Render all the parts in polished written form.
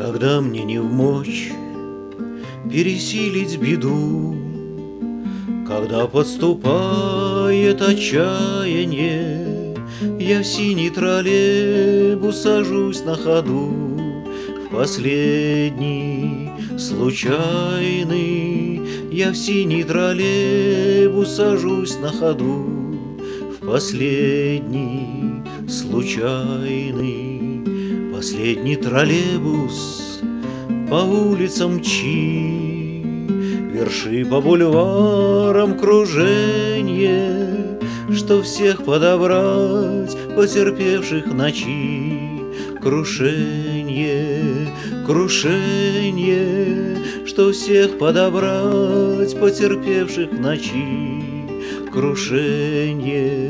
Когда мне не вмочь пересилить беду, когда подступает отчаяние, я в синий троллейбус сажусь на ходу. В последний случайный я в синий троллейбус сажусь на ходу. В последний случайный, последний троллейбус по улицам мчи, верши по бульварам круженье, что всех подобрать, потерпевших ночи. Крушенье, крушенье, что всех подобрать, потерпевших ночи. Крушенье,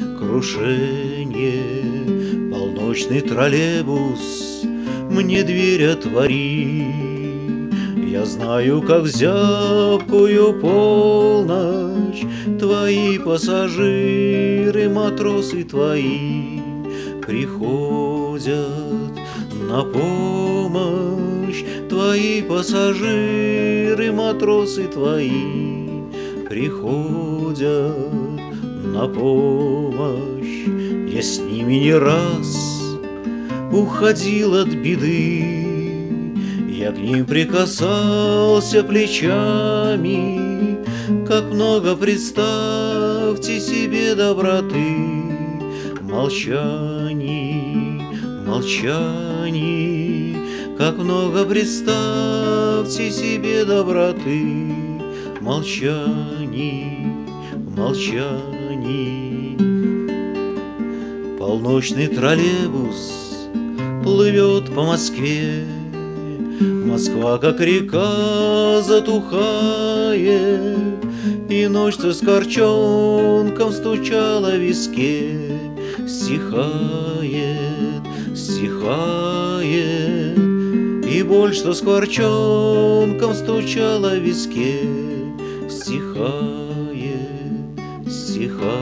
крушенье, полночный троллейбус мне дверь отвори. Я знаю, как зябкую полночь твои пассажиры, матросы твои приходят на помощь. Твои пассажиры, матросы твои приходят на помощь. Я с ними не раз уходил от беды, я к ним прикасался плечами. Как много, представьте себе, доброты, молчаний, молчаний. Как много, представьте себе, доброты, молчаний, молчаний. Полночный троллейбус плывет по Москве. Москва, как река, затухает, и ночь со скорчонком стучала в виске. Стихает, стихает, и боль, что скворчонком стучала в виске, стихает, стихает.